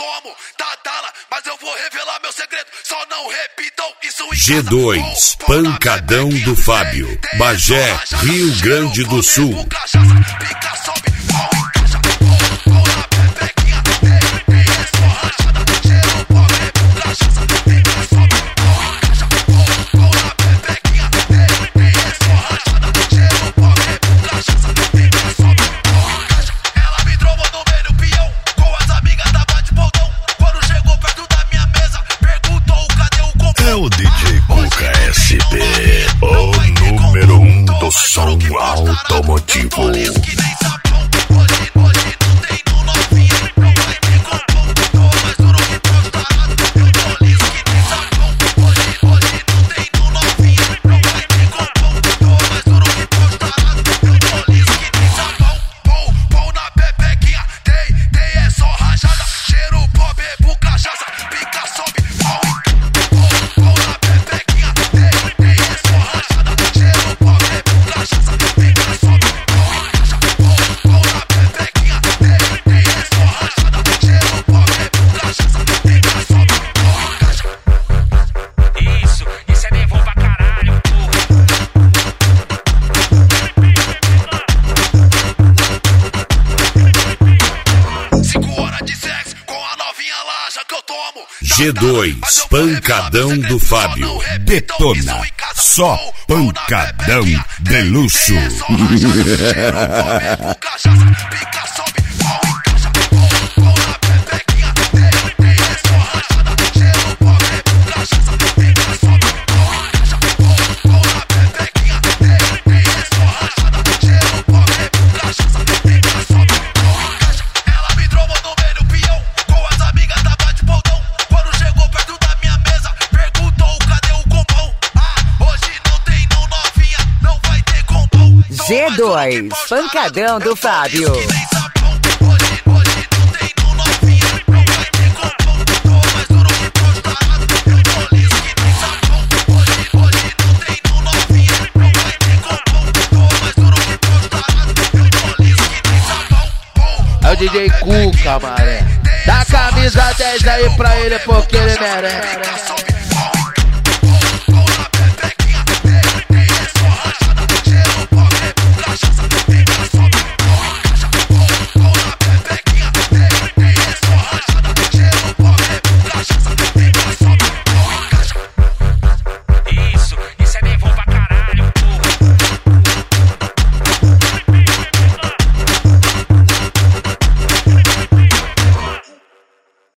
tomo da Dala, mas eu vou revelar meu segredo. Só não repitam isso em G2, pancadão do Fábio, Bagé, Rio Grande do Sul. O DJ Cuca SP, o número 1 do som automotivo. G2, pancadão do Fábio, detona, só pancadão de luxo. G2, pancadão do Fábio. É o DJ Cuca, mané. Dá camisa 10 aí pra ele porque ele merece.